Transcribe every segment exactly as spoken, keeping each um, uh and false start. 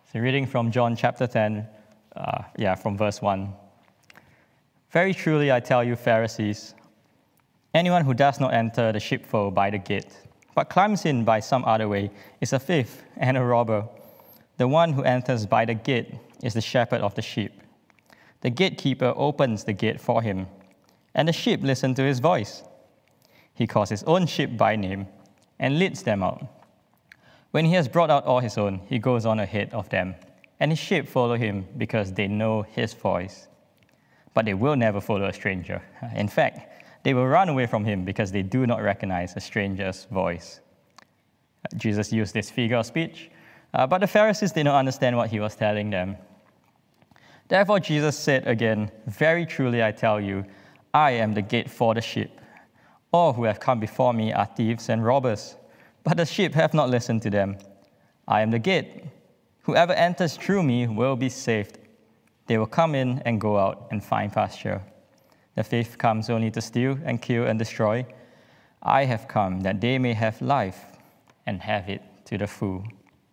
So reading from John chapter ten, uh, yeah, from verse one. Very truly I tell you, Pharisees, anyone who does not enter the sheepfold by the gate, but climbs in by some other way, is a thief and a robber. The one who enters by the gate is the shepherd of the sheep. The gatekeeper opens the gate for him, and the sheep listen to his voice. He calls his own sheep by name and leads them out. When he has brought out all his own, he goes on ahead of them, and his sheep follow him because they know his voice. But they will never follow a stranger. In fact, they will run away from him because they do not recognize a stranger's voice. Jesus used this figure of speech, uh, but the Pharisees did not understand what he was telling them. Therefore, Jesus said again, very truly I tell you, I am the gate for the sheep. All who have come before me are thieves and robbers, but the sheep have not listened to them. I am the gate. Whoever enters through me will be saved. They will come in and go out and find pasture. The thief comes only to steal and kill and destroy. I have come that they may have life and have it to the full.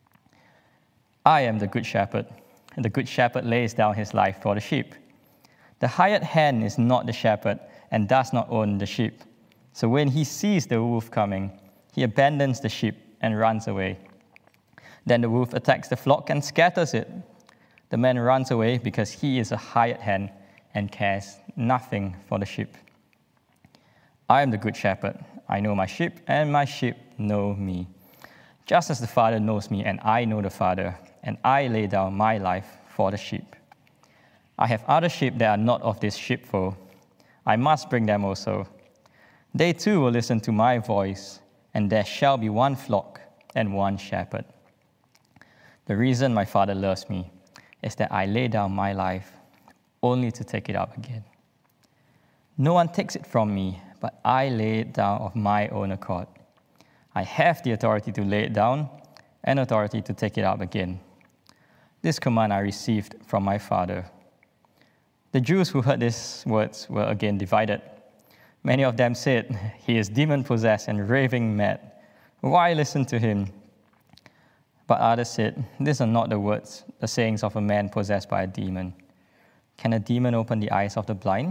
I am the good shepherd, and the good shepherd lays down his life for the sheep. The hired hand is not the shepherd and does not own the sheep. So when he sees the wolf coming, he abandons the sheep and runs away. Then the wolf attacks the flock and scatters it. The man runs away because he is a hired hand and cares nothing for the sheep. I am the good shepherd. I know my sheep, and my sheep know me. Just as the Father knows me, and I know the Father, and I lay down my life for the sheep. I have other sheep that are not of this sheepfold. I must bring them also. They too will listen to my voice, and there shall be one flock and one shepherd. The reason my Father loves me is that I lay down my life only to take it up again. No one takes it from me, but I lay it down of my own accord. I have the authority to lay it down and authority to take it up again. This command I received from my Father. The Jews who heard these words were again divided. Many of them said, he is demon-possessed and raving mad. Why listen to him? But others said, these are not the words, the sayings of a man possessed by a demon. Can a demon open the eyes of the blind?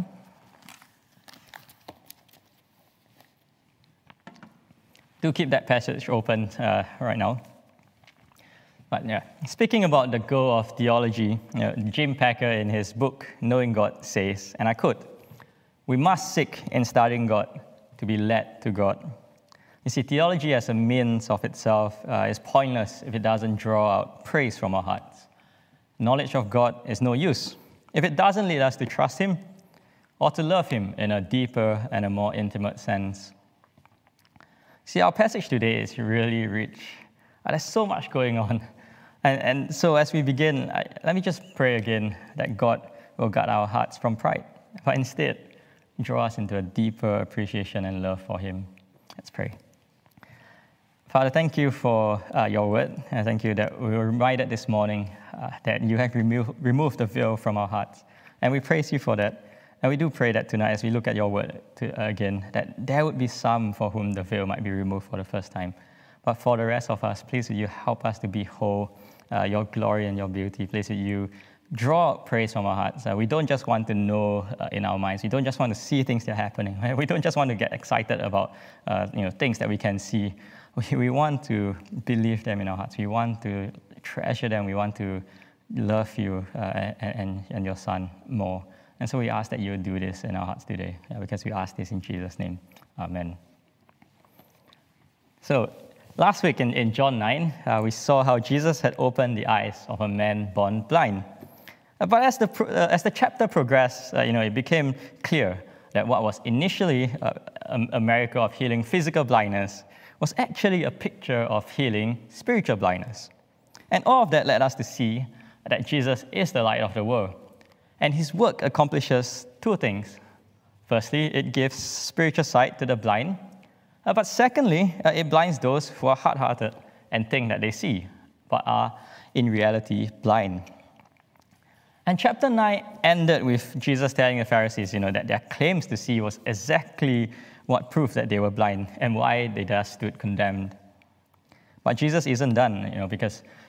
Do keep that passage open uh, right now. But yeah, speaking about the goal of theology, you know, Jim Packer in his book, Knowing God, says, and I quote, we must seek in studying God to be led to God. You see, theology as a means of itself uh, is pointless if it doesn't draw out praise from our hearts. Knowledge of God is no use if it doesn't lead us to trust Him or to love Him in a deeper and a more intimate sense. See, our passage today is really rich. Uh, there's so much going on. And, and so as we begin, I, let me just pray again that God will guard our hearts from pride, but instead draw us into a deeper appreciation and love for Him. Let's pray. Father, thank you for uh, your word. And thank you that we were reminded this morning uh, that you have remo- removed the veil from our hearts. And we praise you for that. And we do pray that tonight, as we look at your word to, uh, again, that there would be some for whom the veil might be removed for the first time. But for the rest of us, please would you help us to behold uh, your glory and your beauty. Please would you draw out praise from our hearts. Uh, we don't just want to know uh, in our minds. We don't just want to see things that are happening. Right? We don't just want to get excited about uh, you know things that we can see. We, we want to believe them in our hearts. We want to treasure them. We want to love you uh, and, and, and your Son more. And so we ask that you would do this in our hearts today, yeah, because we ask this in Jesus' name. Amen. So last week in, in John nine, uh, we saw how Jesus had opened the eyes of a man born blind. Uh, but as the uh, as the chapter progressed, uh, you know, it became clear that what was initially uh, a, a miracle of healing physical blindness was actually a picture of healing spiritual blindness. And all of that led us to see that Jesus is the light of the world. And his work accomplishes two things. Firstly, it gives spiritual sight to the blind. Uh, but secondly, uh, it blinds those who are hard-hearted and think that they see, but are in reality blind. And chapter nine ended with Jesus telling the Pharisees, you know, that their claims to see was exactly what proved that they were blind and why they thus stood condemned. But Jesus isn't done, you know, because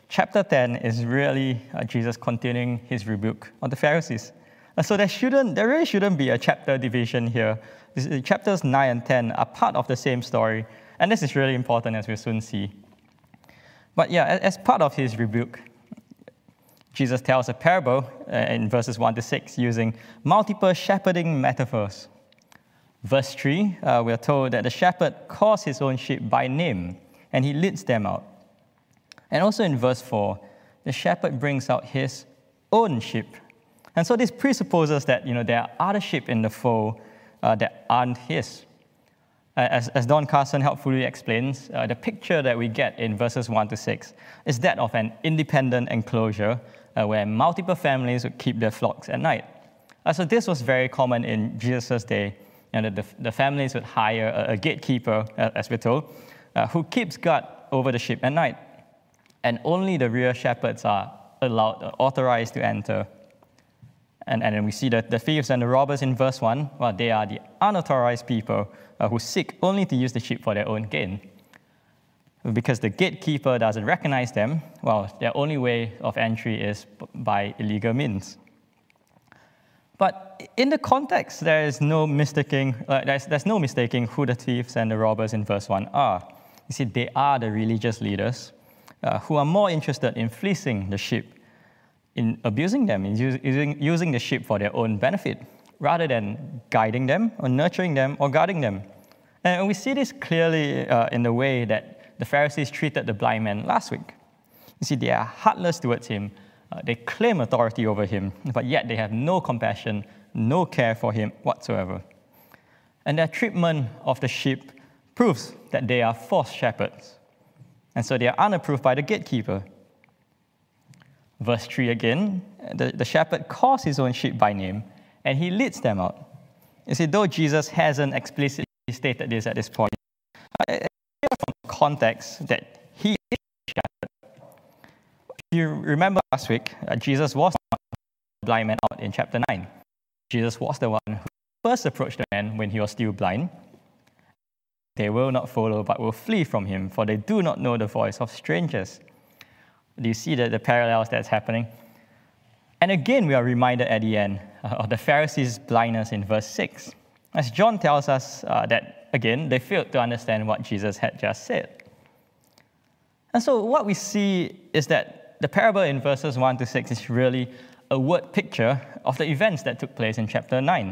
chapter ten is really uh, Jesus continuing his rebuke of the Pharisees. Uh, so there shouldn't, there really shouldn't be a chapter division here. This, uh, chapters nine and ten are part of the same story, and this is really important as we'll soon see. But yeah, as, as part of his rebuke, Jesus tells a parable uh, in verses one to six using multiple shepherding metaphors. Verse three, uh, we are told that the shepherd calls his own sheep by name, and he leads them out. And also in verse four, the shepherd brings out his own sheep. And so this presupposes that, you know, there are other sheep in the fold uh, that aren't his. Uh, as, as Don Carson helpfully explains, uh, the picture that we get in verses one to six is that of an independent enclosure uh, where multiple families would keep their flocks at night. Uh, so this was very common in Jesus' day. And the, the families would hire a, a gatekeeper, as we're told, uh, who keeps guard over the sheep at night. And only the real shepherds are allowed, authorized to enter. And, and then we see that the thieves and the robbers in verse one, well, they are the unauthorized people uh, who seek only to use the sheep for their own gain. Because the gatekeeper doesn't recognize them, well, their only way of entry is by illegal means. But in the context, there is no mistaking, uh, there's, there's no mistaking who the thieves and the robbers in verse one are. You see, they are the religious leaders uh, who are more interested in fleecing the sheep, in abusing them, in using, using the sheep for their own benefit, rather than guiding them or nurturing them or guarding them. And we see this clearly uh, in the way that the Pharisees treated the blind man last week. You see, they are heartless towards him. Uh, they claim authority over him, but yet they have no compassion, no care for him whatsoever. And their treatment of the sheep proves that they are false shepherds. And so they are unapproved by the gatekeeper. Verse three again, the, the shepherd calls his own sheep by name, and he leads them out. You see, though Jesus hasn't explicitly stated this at this point, it's clear from context that he is the shepherd. If you remember last week, uh, Jesus was the blind man out in chapter nine. Jesus was the one who first approached the man when he was still blind. They will not follow, but will flee from him, for they do not know the voice of strangers. Do you see the, the parallels that's happening? And again, we are reminded at the end uh, of the Pharisees' blindness in verse six. As John tells us uh, that, again, they failed to understand what Jesus had just said. And so what we see is that the parable in verses one to six is really a word picture of the events that took place in chapter nine.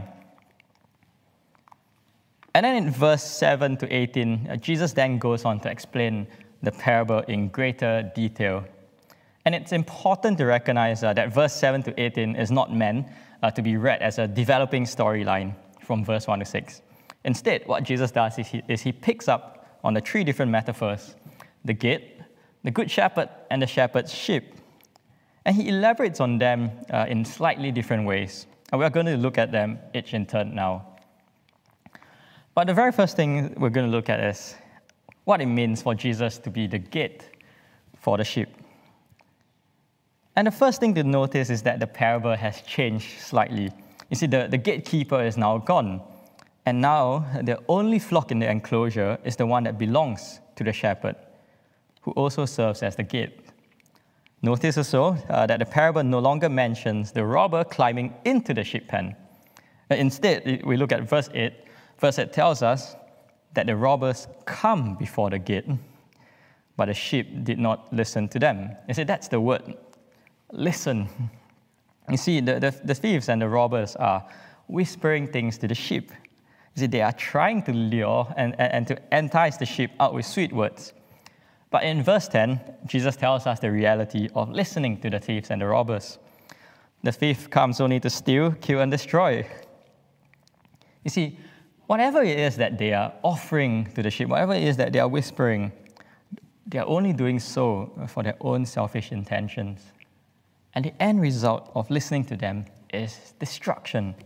And then in verse seven to eighteen, uh, Jesus then goes on to explain the parable in greater detail. And it's important to recognize uh, that verse seven to eighteen is not meant uh, to be read as a developing storyline from verse one to six. Instead, what Jesus does is he, is he picks up on the three different metaphors: the gate, the good shepherd, and the shepherd's sheep. And he elaborates on them uh, in slightly different ways. And we're going to look at them each in turn now. But the very first thing we're going to look at is what it means for Jesus to be the gate for the sheep. And the first thing to notice is that the parable has changed slightly. You see, the, the gatekeeper is now gone. And now the only flock in the enclosure is the one that belongs to the shepherd, who also serves as the gate. Notice also uh, that the parable no longer mentions the robber climbing into the sheep pen. Instead, we look at verse eight. Verse eight tells us that the robbers come before the gate, but the sheep did not listen to them. You see, that's the word, listen. You see, the, the, the thieves and the robbers are whispering things to the sheep. You see, they are trying to lure and, and, and to entice the sheep out with sweet words. But in verse ten, Jesus tells us the reality of listening to the thieves and the robbers. The thief comes only to steal, kill, and destroy. You see, whatever it is that they are offering to the sheep, whatever it is that they are whispering, they are only doing so for their own selfish intentions. And the end result of listening to them is destruction.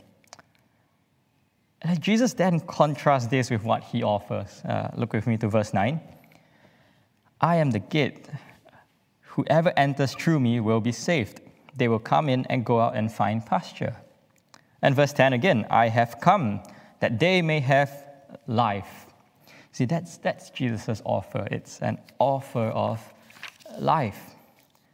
And Jesus then contrasts this with what he offers. Uh, look with me to verse nine. I am the gate. Whoever enters through me will be saved. They will come in and go out and find pasture. And verse ten again, I have come that they may have life. See, that's, that's Jesus' offer. It's an offer of life.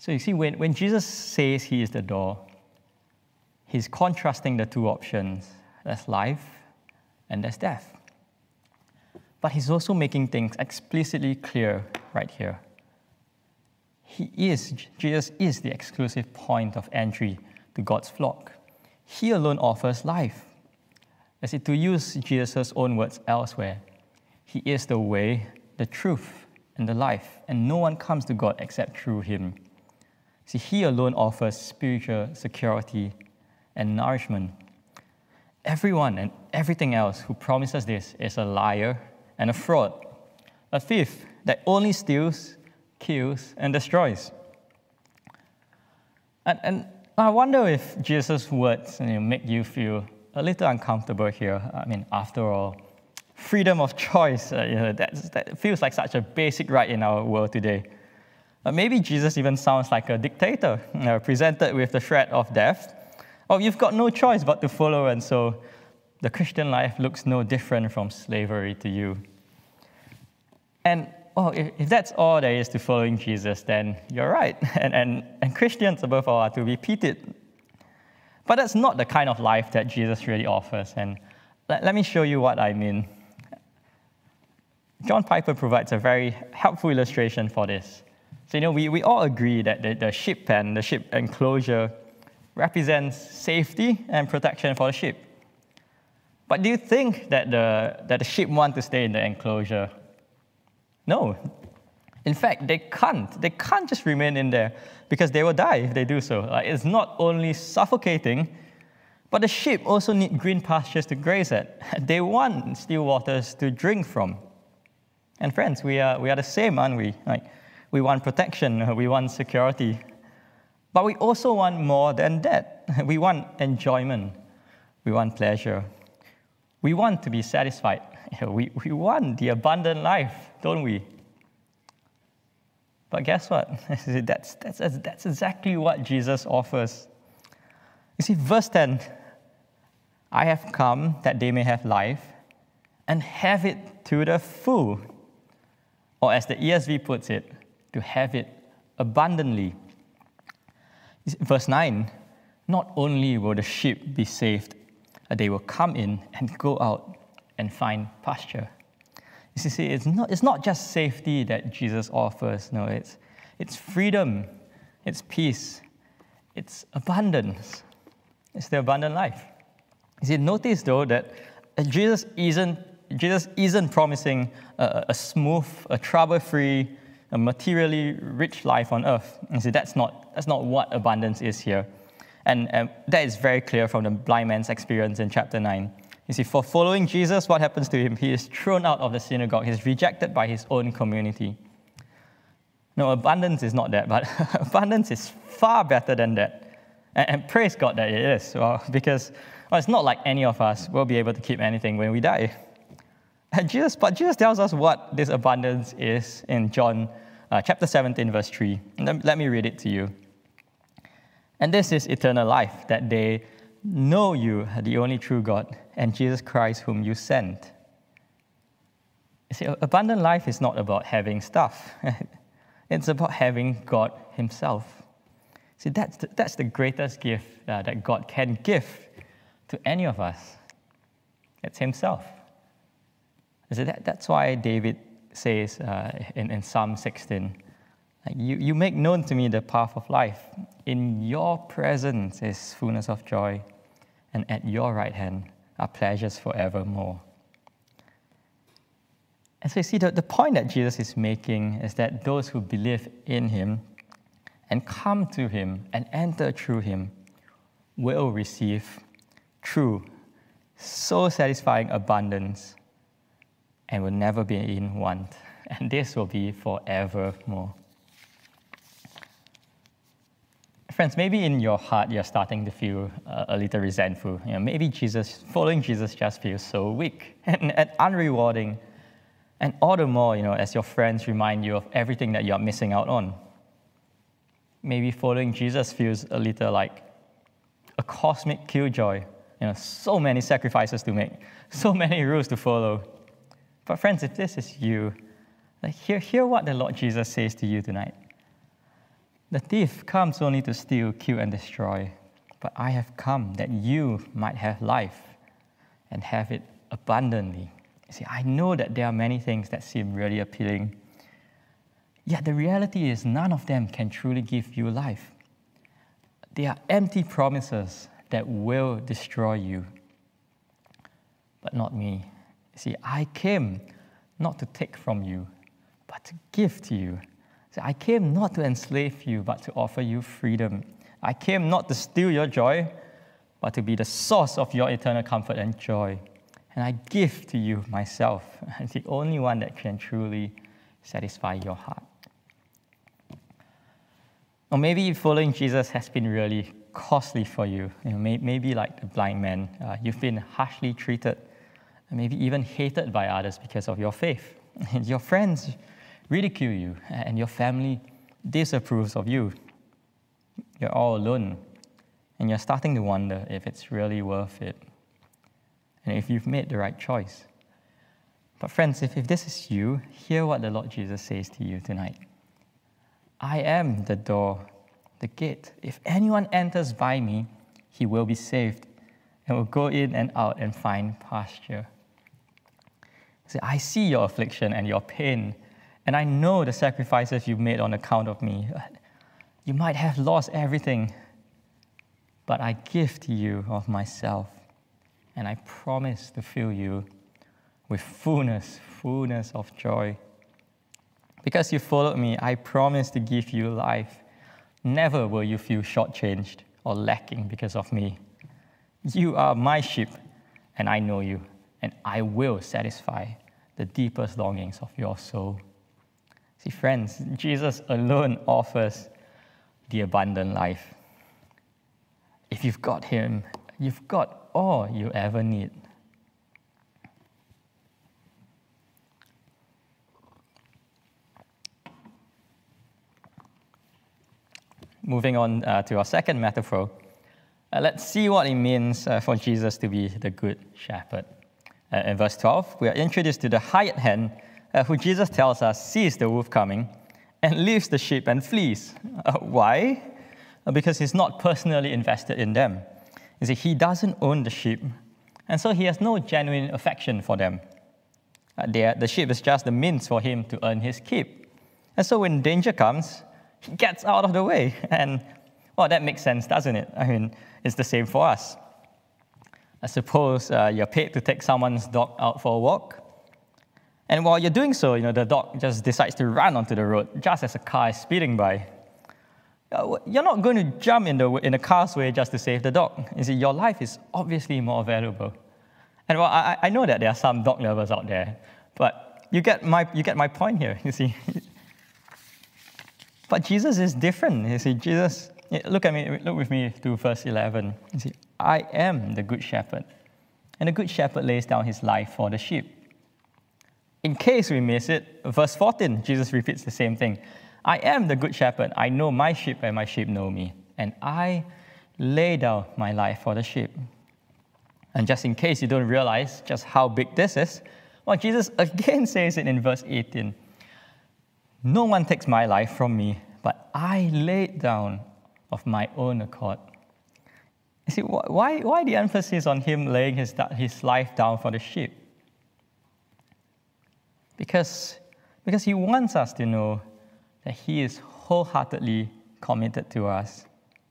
So you see, when, when Jesus says he is the door, he's contrasting the two options. There's life and there's death. But he's also making things explicitly clear right here. He is, Jesus is the exclusive point of entry to God's flock. He alone offers life. As if to use Jesus' own words elsewhere, he is the way, the truth, and the life, and no one comes to God except through him. See, he alone offers spiritual security and nourishment. Everyone and everything else who promises this is a liar and a fraud, a thief that only steals, kills, and destroys. And, and I wonder if Jesus' words, you know, make you feel a little uncomfortable here. I mean, after all, freedom of choice, uh, you know, that's, that feels like such a basic right in our world today. Uh, maybe Jesus even sounds like a dictator, you know, presented with the threat of death. Or you've got no choice but to follow, and so the Christian life looks no different from slavery to you. And oh, if, if that's all there is to following Jesus, then you're right. And, and, and Christians, above all, are to be pitied. But that's not the kind of life that Jesus really offers. And let, let me show you what I mean. John Piper provides a very helpful illustration for this. So, you know, we, we all agree that the, the ship pen, the ship enclosure, represents safety and protection for the ship. But do you think that the, that the ship wants to stay in the enclosure? No. In fact, they can't. They can't just remain in there because they will die if they do so. Like, it's not only suffocating, but the sheep also need green pastures to graze at. They want still waters to drink from. And friends, we are, we are the same, aren't we? Like, we want protection, we want security. But we also want more than that. We want enjoyment. We want pleasure. We want to be satisfied. We, we want the abundant life, don't we? But guess what? That's, that's, that's exactly what Jesus offers. You see, verse ten, I have come that they may have life and have it to the full. Or as the E S V puts it, to have it abundantly. Verse nine, not only will the sheep be saved, they will come in and go out and find pasture. You see, it's not, it's not just safety that Jesus offers. No, it's, it's freedom, it's peace, it's abundance. It's the abundant life. You see, notice though that Jesus isn't, Jesus isn't promising a, a smooth, a trouble-free, a materially rich life on earth. You see, that's not, that's not what abundance is here. And, and that is very clear from the blind man's experience in chapter nine. You see, for following Jesus, what happens to him? He is thrown out of the synagogue. He's rejected by his own community. No, abundance is not that, but abundance is far better than that. And, and praise God that it is, well, because well, it's not like any of us will be able to keep anything when we die. And Jesus, but Jesus tells us what this abundance is in John uh, chapter seventeen, verse three. And let, let me read it to you. And this is eternal life, that they know you, the only true God, and Jesus Christ whom you sent. You see, abundant life is not about having stuff. It's about having God himself. See, that's the, that's the greatest gift uh, that God can give to any of us. It's himself. See, that, that's why David says uh, in, in Psalm sixteen, you, you make known to me the path of life. In your presence is fullness of joy, and at your right hand are pleasures forevermore. And so you see, the, the point that Jesus is making is that those who believe in him and come to him and enter through him will receive true, so satisfying abundance and will never be in want. And this will be forevermore. Friends, maybe in your heart you're starting to feel uh, a little resentful. You know, maybe Jesus, following Jesus just feels so weak and, and unrewarding. And all the more, you know, as your friends remind you of everything that you're missing out on. Maybe following Jesus feels a little like a cosmic killjoy. You know, so many sacrifices to make, so many rules to follow. But friends, if this is you, like hear, hear what the Lord Jesus says to you tonight. The thief comes only to steal, kill, and destroy. But I have come that you might have life and have it abundantly. You see, I know that there are many things that seem really appealing. Yet the reality is none of them can truly give you life. They are empty promises that will destroy you. But not me. You see, I came not to take from you, but to give to you. See, I came not to enslave you, but to offer you freedom. I came not to steal your joy, but to be the source of your eternal comfort and joy. And I give to you myself, the only one that can truly satisfy your heart. Or maybe following Jesus has been really costly for you. You know, may, maybe like the blind man, uh, you've been harshly treated, and maybe even hated by others because of your faith. And your friends ridicule you, and your family disapproves of you. You're all alone, and you're starting to wonder if it's really worth it, and if you've made the right choice. But friends, if, if this is you, hear what the Lord Jesus says to you tonight. I am the door, the gate. If anyone enters by me, he will be saved, and will go in and out and find pasture. See, I see your affliction and your pain, and I know the sacrifices you've made on account of me. You might have lost everything, but I give to you of myself, and I promise to fill you with fullness, fullness of joy. Because you followed me, I promise to give you life. Never will you feel shortchanged or lacking because of me. You are my sheep, and I know you, and I will satisfy the deepest longings of your soul. See, friends, Jesus alone offers the abundant life. If you've got him, you've got all you ever need. Moving on uh, to our second metaphor, uh, let's see what it means uh, for Jesus to be the good shepherd. Uh, in verse twelve, we are introduced to the hired hand, uh, who Jesus tells us sees the wolf coming and leaves the sheep and flees. Uh, why? Uh, because he's not personally invested in them. You see, he doesn't own the sheep, and so he has no genuine affection for them. Uh, the sheep is just the means for him to earn his keep. And so when danger comes, he gets out of the way. And, well, that makes sense, doesn't it? I mean, it's the same for us. I suppose uh, you're paid to take someone's dog out for a walk. And while you're doing so, you know, the dog just decides to run onto the road just as a car is speeding by. You're not going to jump in the, in the car's way just to save the dog. You see, your life is obviously more valuable. And, well, I, I know that there are some dog lovers out there, but you get my, you get my point here, you see. But Jesus is different. You see, Jesus, look at me, look with me to verse eleven. You see, I am the good shepherd, and the good shepherd lays down his life for the sheep. In case we miss it, verse fourteen, Jesus repeats the same thing. I am the good shepherd. I know my sheep, and my sheep know me, and I lay down my life for the sheep. And just in case you don't realize just how big this is, well, Jesus again says it in verse eighteen. No one takes my life from me, but I lay it down of my own accord. You see, why, why the emphasis on him laying his, his life down for the sheep? Because, because he wants us to know that he is wholeheartedly committed to us.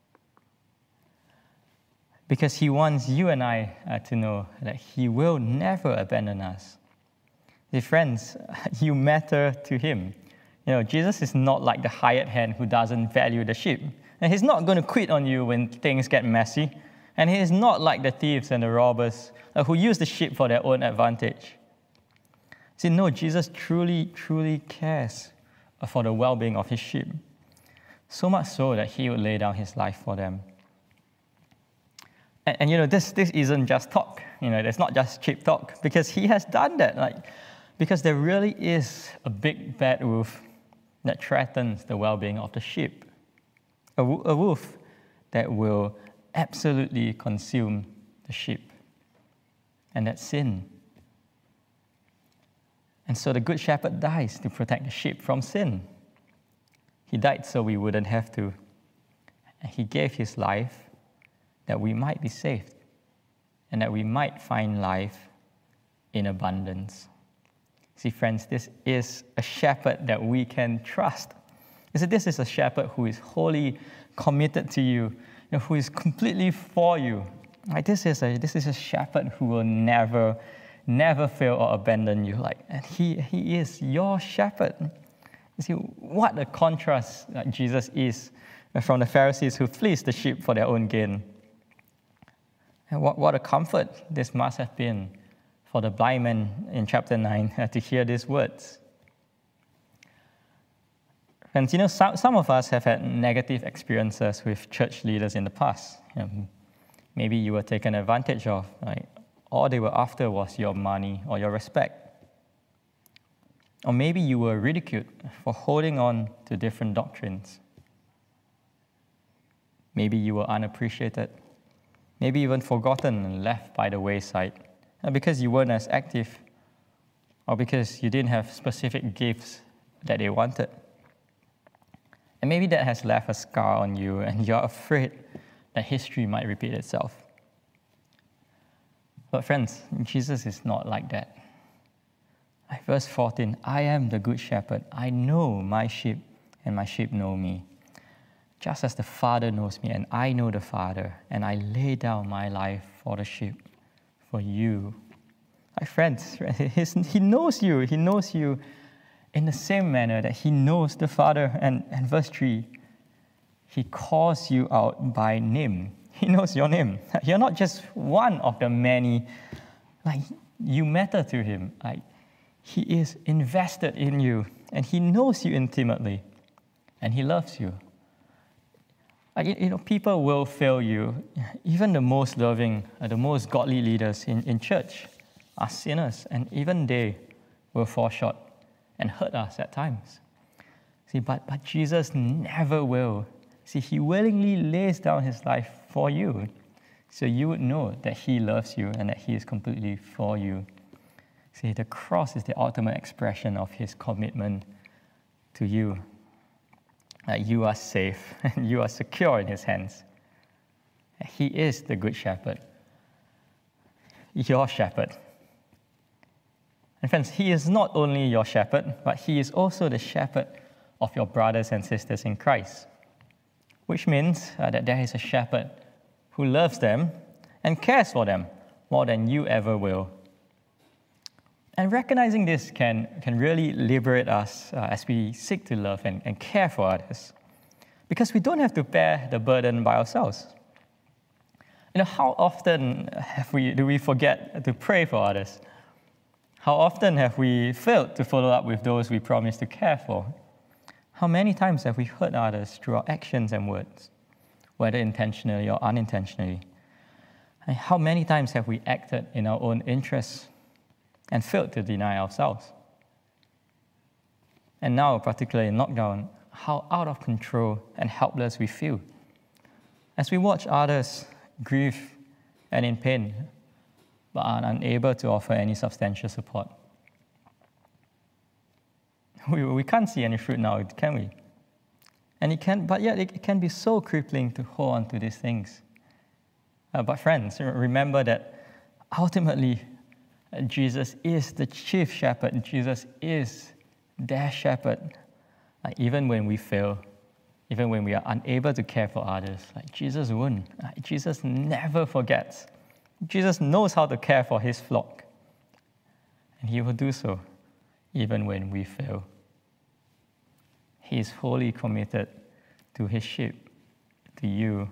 Because he wants you and I uh, to know that he will never abandon us. Dear friends, you matter to him. You know, Jesus is not like the hired hand who doesn't value the sheep. And he's not going to quit on you when things get messy. And he is not like the thieves and the robbers uh, who use the sheep for their own advantage. See, no, Jesus truly, truly cares for the well-being of his sheep. So much so that he would lay down his life for them. And, and you know, this, this isn't just talk. You know, it's not just cheap talk, because he has done that. Like, because there really is a big bad wolf that threatens the well-being of the sheep. A, a wolf that will absolutely consume the sheep. And that's sin. And so the good shepherd dies to protect the sheep from sin. He died so we wouldn't have to. And he gave his life that we might be saved and that we might find life in abundance. See, friends, this is a shepherd that we can trust. You see, this is a shepherd who is wholly committed to you, you know, who is completely for you. Like, this is a this is a shepherd who will never, never fail or abandon you. Like, and he he is your shepherd. You see, what a contrast that Jesus is from the Pharisees who fleeced the sheep for their own gain. And what, what a comfort this must have been for the blind man in chapter nine to hear these words. And you know, some, some of us have had negative experiences with church leaders in the past. You know, maybe you were taken advantage of. Like, all they were after was your money or your respect. Or maybe you were ridiculed for holding on to different doctrines. Maybe you were unappreciated. Maybe even forgotten and left by the wayside because you weren't as active or because you didn't have specific gifts that they wanted. And maybe that has left a scar on you and you're afraid that history might repeat itself. But friends, Jesus is not like that. Like verse fourteen, I am the good shepherd. I know my sheep and my sheep know me. Just as the Father knows me and I know the Father, and I lay down my life for the sheep, for you. My friends, he knows you. He knows you in the same manner that he knows the Father. And, and verse three, he calls you out by name. He knows your name. You're not just one of the many. Like, you matter to him. Like, he is invested in you, and he knows you intimately, and he loves you. Like, you know, people will fail you. Even the most loving, uh, the most godly leaders in, in church are sinners, and even they will fall short and hurt us at times. See, but, but Jesus never will. See, he willingly lays down his life for you, so you would know that he loves you and that he is completely for you. See, the cross is the ultimate expression of his commitment to you. That you are safe and you are secure in his hands. He is the good shepherd, your shepherd. And friends, he is not only your shepherd, but he is also the shepherd of your brothers and sisters in Christ, which means uh, that there is a shepherd who loves them and cares for them more than you ever will. And recognizing this can, can really liberate us uh, as we seek to love and, and care for others, because we don't have to bear the burden by ourselves. You know, how often have we, do we forget to pray for others? How often have we failed to follow up with those we promised to care for? How many times have we hurt others through our actions and words, whether intentionally or unintentionally? And how many times have we acted in our own interests and failed to deny ourselves? And now, particularly in lockdown, how out of control and helpless we feel as we watch others grieve and in pain, but are unable to offer any substantial support. We, we can't see any fruit now, can we? And it can, but yet it can be so crippling to hold on to these things. Uh, but friends, remember that ultimately, Jesus is the chief shepherd. Jesus is their shepherd. Like, even when we fail, even when we are unable to care for others, like Jesus won't. Like, Jesus never forgets. Jesus knows how to care for his flock. And he will do so even when we fail. He is wholly committed to his sheep, to you.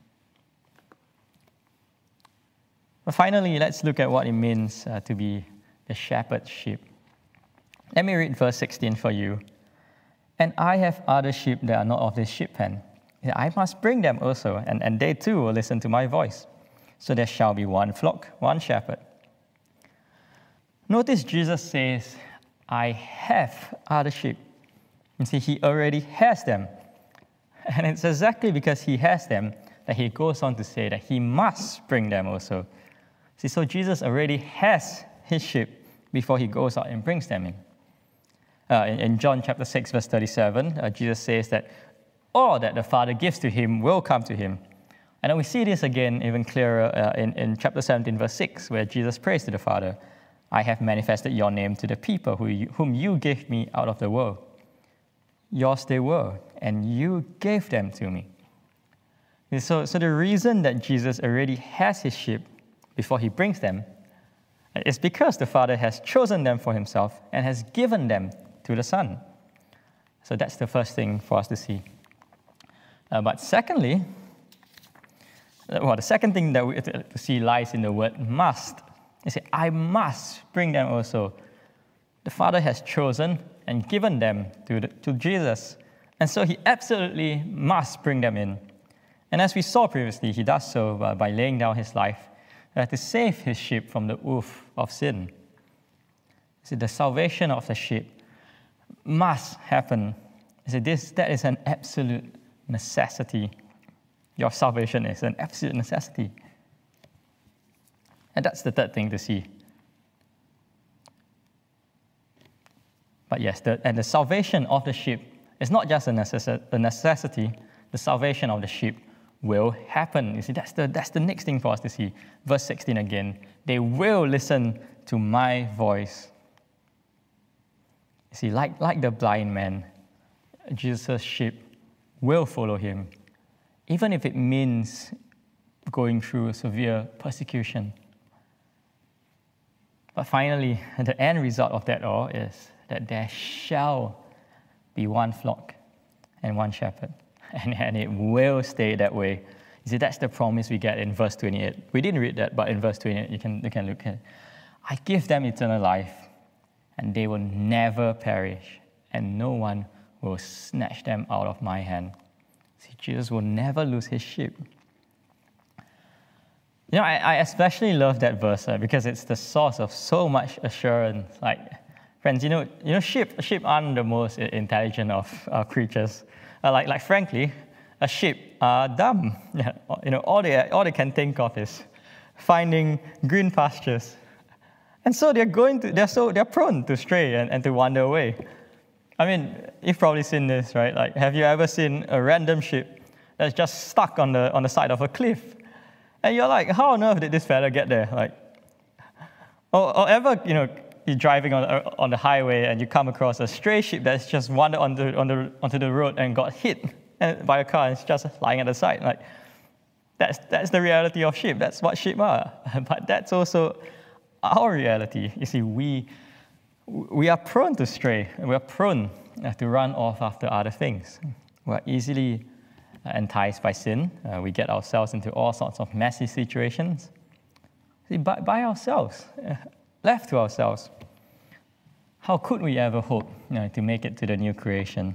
But finally, let's look at what it means uh, to be the shepherd's sheep. Let me read verse sixteen for you. And I have other sheep that are not of this sheep pen. I must bring them also, and, and they too will listen to my voice. So there shall be one flock, one shepherd. Notice Jesus says, I have other sheep. You see, he already has them. And it's exactly because he has them that he goes on to say that he must bring them also. See, so Jesus already has his sheep before he goes out and brings them in. uh, in, in John chapter six, verse thirty-seven, uh, Jesus says that all that the Father gives to him will come to him. And then we see this again even clearer uh, in, in chapter seventeen, verse six, where Jesus prays to the Father, I have manifested your name to the people who you, whom you gave me out of the world. Yours they were, and you gave them to me. And so, so the reason that Jesus already has his sheep before he brings them is because the Father has chosen them for himself and has given them to the Son. So that's the first thing for us to see. Uh, but secondly, well, the second thing that we to see lies in the word must. You say, I must bring them also. The Father has chosen and given them to, the, to Jesus. And so he absolutely must bring them in. And as we saw previously, he does so by, by laying down his life uh, to save his sheep from the oof of sin. See, the salvation of the sheep must happen. See, this, that is an absolute necessity. Your salvation is an absolute necessity. And that's the third thing to see. But yes, the, and the salvation of the sheep is not just a, necess- a necessity. The salvation of the sheep will happen. You see, that's the, that's the next thing for us to see. Verse sixteen again. They will listen to my voice. You see, like, like the blind man, Jesus' sheep will follow him, even if it means going through severe persecution. But finally, the end result of that all is that there shall be one flock and one shepherd. And, and it will stay that way. You see, that's the promise we get in verse twenty-eight. We didn't read that, but in verse twenty-eight, you can, you can look at it. I give them eternal life, and they will never perish, and no one will snatch them out of my hand. See, Jesus will never lose his sheep. You know, I, I especially love that verse uh, because it's the source of so much assurance. Like, friends, you know, you know, sheep, sheep aren't the most intelligent of uh, creatures. Uh, like, like, frankly, a sheep are dumb. Yeah, you know, all they all they can think of is finding green pastures, and so they're going to they're so they're prone to stray and, and to wander away. I mean, you've probably seen this, right? Like, have you ever seen a random sheep that's just stuck on the on the side of a cliff, and you're like, how on earth did this fella get there? Like, or, or ever, you know, you're driving on on the highway and you come across a stray sheep that's just wandered onto on the onto the road and got hit by a car and it's just lying at the side. Like, that's that's the reality of sheep. That's what sheep are. But that's also our reality. You see, we we are prone to stray. We are prone to run off after other things. We are easily enticed by sin. Uh, we get ourselves into all sorts of messy situations. See, by, by ourselves. Uh, Left to ourselves, how could we ever hope, you know, to make it to the new creation?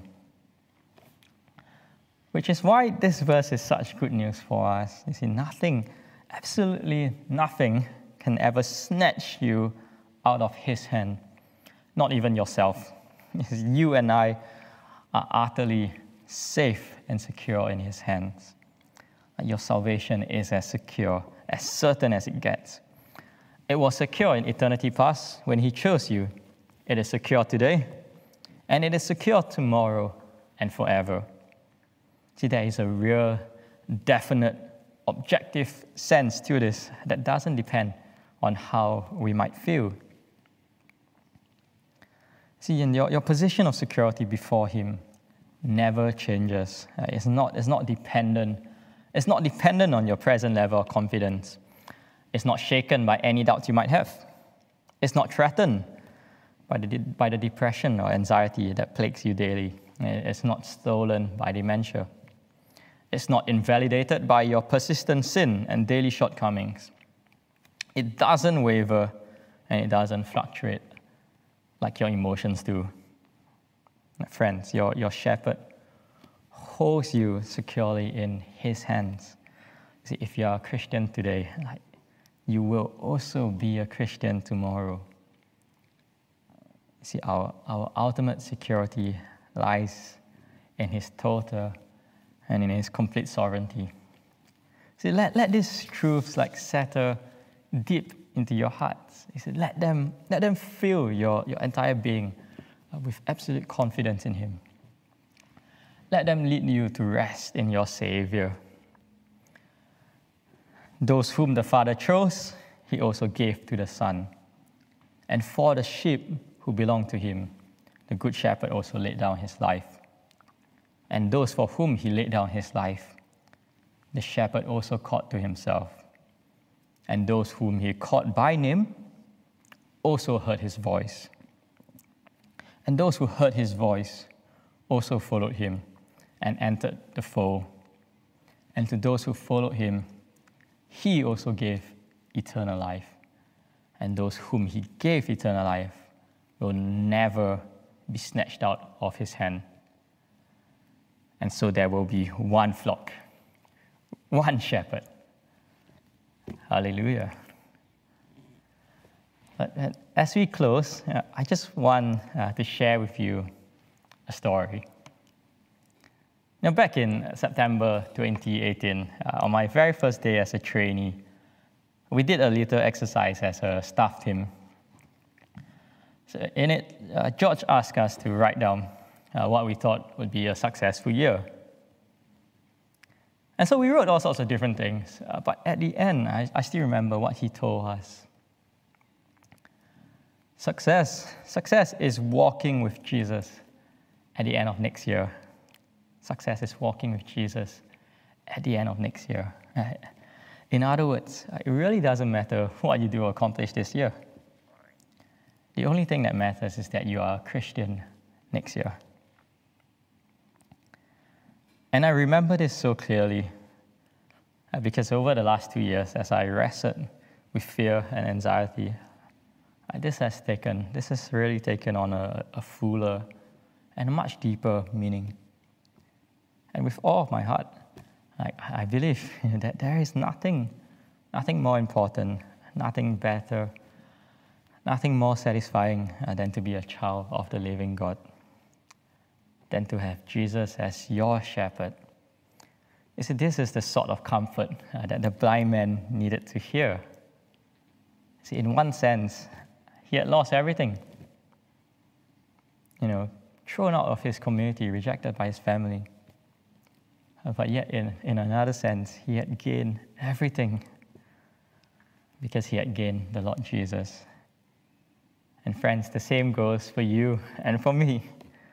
Which is why this verse is such good news for us. You see, nothing, absolutely nothing, can ever snatch you out of his hand, not even yourself. You and I are utterly safe and secure in his hands. Your salvation is as secure, as certain as it gets. It was secure in eternity past when he chose you. It is secure today, and it is secure tomorrow and forever. See, there is a real, definite, objective sense to this that doesn't depend on how we might feel. See, in your, your position of security before him never changes. Uh, it's not, it's not dependent. It's not dependent on your present level of confidence. It's not shaken by any doubts you might have. It's not threatened by the, by the depression or anxiety that plagues you daily. It's not stolen by dementia. It's not invalidated by your persistent sin and daily shortcomings. It doesn't waver and it doesn't fluctuate like your emotions do. Friends, your, your shepherd holds you securely in his hands. See, if you are a Christian today, like, you will also be a Christian tomorrow. See, our, our ultimate security lies in his total and in his complete sovereignty. See, let, let these truths like settle deep into your hearts. See, let them let them fill your, your entire being uh, with absolute confidence in him. Let them lead you to rest in your Savior. Those whom the Father chose, he also gave to the Son. And for the sheep who belong to him, the Good Shepherd also laid down his life. And those for whom he laid down his life, the shepherd also called to himself. And those whom he called by name also heard his voice. And those who heard his voice also followed him and entered the fold. And to those who followed him, he also gave eternal life. And those whom he gave eternal life will never be snatched out of his hand. And so there will be one flock, one shepherd. Hallelujah. But as we close, uh, I just want uh, to share with you a story. Now, back in September twenty eighteen, uh, on my very first day as a trainee, we did a little exercise as a staff team. So in it, uh, George asked us to write down uh, what we thought would be a successful year. And so we wrote all sorts of different things, uh, but at the end, I, I still remember what he told us. Success, success is walking with Jesus at the end of next year. Success is walking with Jesus at the end of next year. In other words, it really doesn't matter what you do or accomplish this year. The only thing that matters is that you are a Christian next year. And I remember this so clearly because over the last two years, as I wrestled with fear and anxiety, this has taken, this has really taken on a, a fuller and a much deeper meaning. And with all of my heart, I, I believe that there is nothing, nothing more important, nothing better, nothing more satisfying uh, than to be a child of the living God, than to have Jesus as your shepherd. You see, this is the sort of comfort uh, that the blind man needed to hear. See, in one sense, he had lost everything. You know, thrown out of his community, rejected by his family. Uh, but yet, in, in another sense, he had gained everything because he had gained the Lord Jesus. And friends, the same goes for you and for me.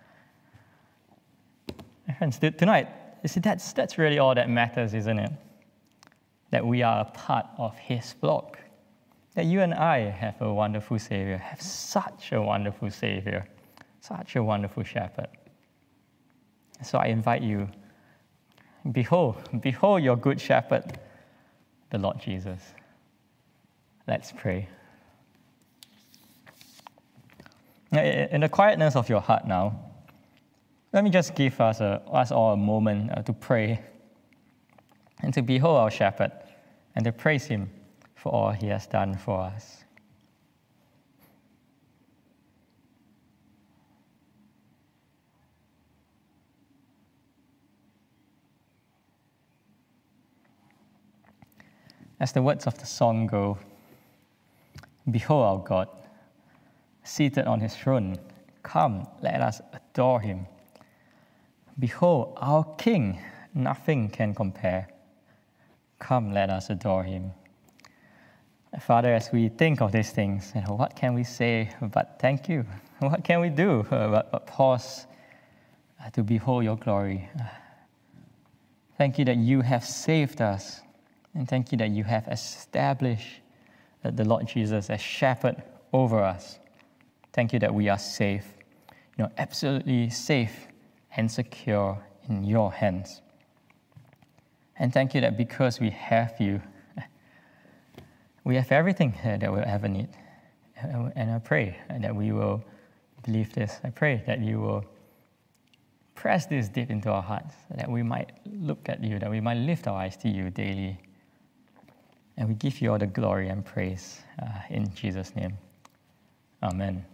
And friends, tonight, you see, that's, that's really all that matters, isn't it? That we are a part of his flock. That you and I have a wonderful Savior, have such a wonderful Savior, such a wonderful shepherd. So I invite you, behold, behold your good shepherd, the Lord Jesus. Let's pray. In the quietness of your heart now, let me just give us, a, us all a moment uh, to pray and to behold our shepherd and to praise him for all he has done for us. As the words of the song go, behold our God, seated on his throne, come, let us adore him. Behold our King, nothing can compare. Come, let us adore him. Father, as we think of these things, you know, what can we say but thank you? What can we do uh, but, but pause uh, to behold your glory? Uh, thank you that you have saved us, and thank you that you have established uh, the Lord Jesus as shepherd over us. Thank you that we are safe, you know, absolutely safe and secure in your hands. And thank you that because we have you, we have everything that we'll ever need. And I pray that we will believe this. I pray that you will press this deep into our hearts, that we might look at you, that we might lift our eyes to you daily. And we give you all the glory and praise uh, in Jesus' name. Amen.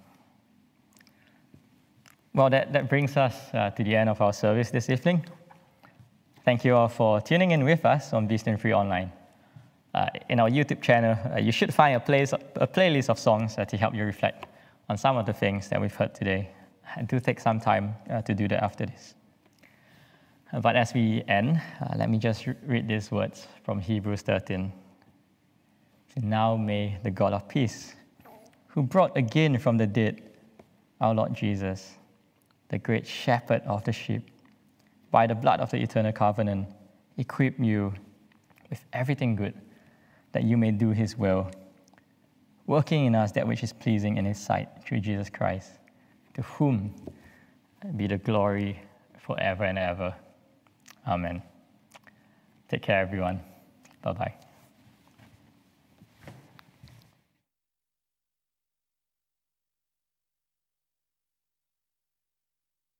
Well, that, that brings us uh, to the end of our service this evening. Thank you all for tuning in with us on Be Sin Free Online. Uh, in our YouTube channel, uh, you should find a, place, a playlist of songs uh, to help you reflect on some of the things that we've heard today. do take some time uh, to do that after this. Uh, But as we end, uh, let me just re- read these words from Hebrews thirteen. Now may the God of peace, who brought again from the dead our Lord Jesus, the great shepherd of the sheep, by the blood of the eternal covenant, equip you with everything good, that you may do his will, working in us that which is pleasing in his sight through Jesus Christ, to whom be the glory forever and ever. Amen. Take care, everyone. Bye-bye.